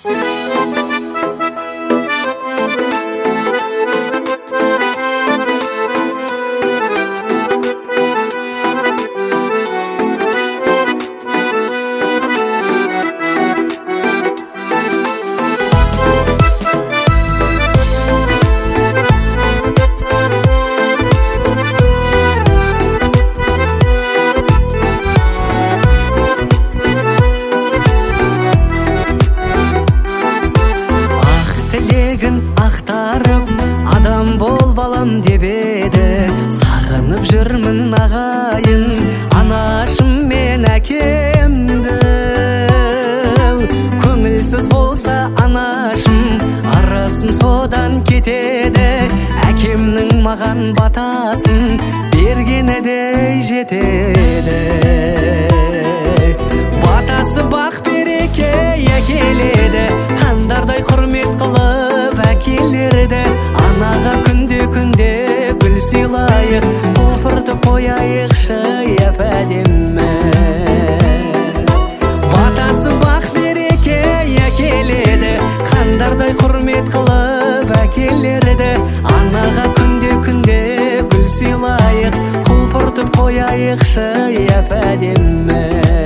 Ақтарып адам бол балам деп еді, сағынып жүрмін ағайын, анашым мен әкемді. Көңілсіз болса анашым, арасым содан кетеді, әкемнің маған батасын бергені де жетеді. Батасы бақ береке әкеледі, хандардай құрмет қылып әкелерді. Анаға күнде гүл сыйлайық, құлпырды қояйықшы әп-әдемі. Батасы бақ береке әкеледі, хандардай құрмет қылып әкелерді. Анаға күнде гүл сыйлайық, құлпырды қояйықшы әп-әдемі.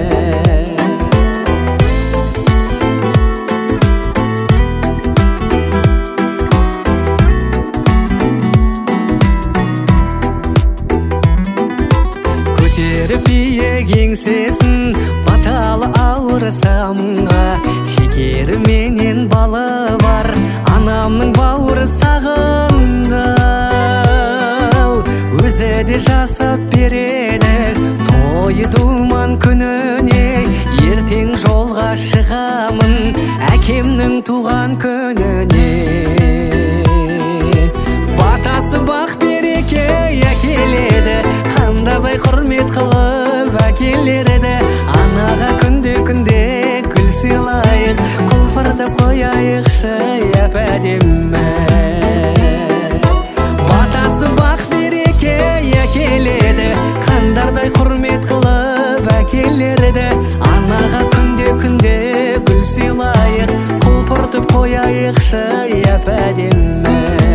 Биік еңсесін баталы ауыр самға, шекері менен балы бар, анамның бауыры сағынды. Өзі де жасап береді тойы думан күніне, ертең жолға шығамын әкемнің туған күніне. Батасы бақ береке әкеледі, хандардай құрмет қылып әкелерді. Анаға күнде гүл сыйлайық, құлпырды қояйықшы әп-әдемі. Батасы бақ береке әкеледі, хандардай құрмет қылып әкелерді. Анаға күнде гүл сыйлайық, құлпырды қояйықшы әп-әдемі.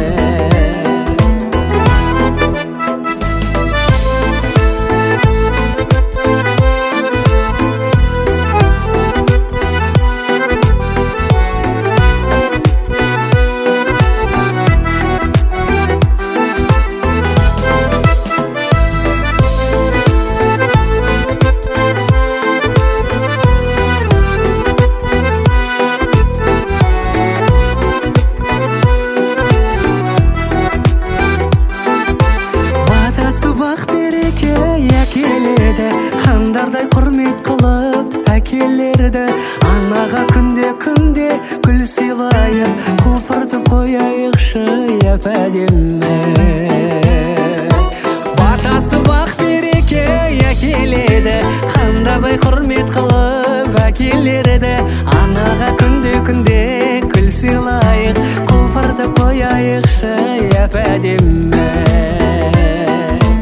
Хандардай құрмет қылып әкелерді. Анаға күнде гүл сыйлайық, құлпырды қояйықшы әп-әдемі. Батасы бақ береке әкеледі, хандардай құрмет қылып әкелерді. Анаға күнде гүл сыйлайық, құлпырды қояйықшы әп-әдемі.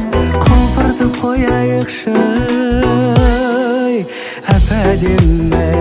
Құлпырды қояйықшы әп-әдемі.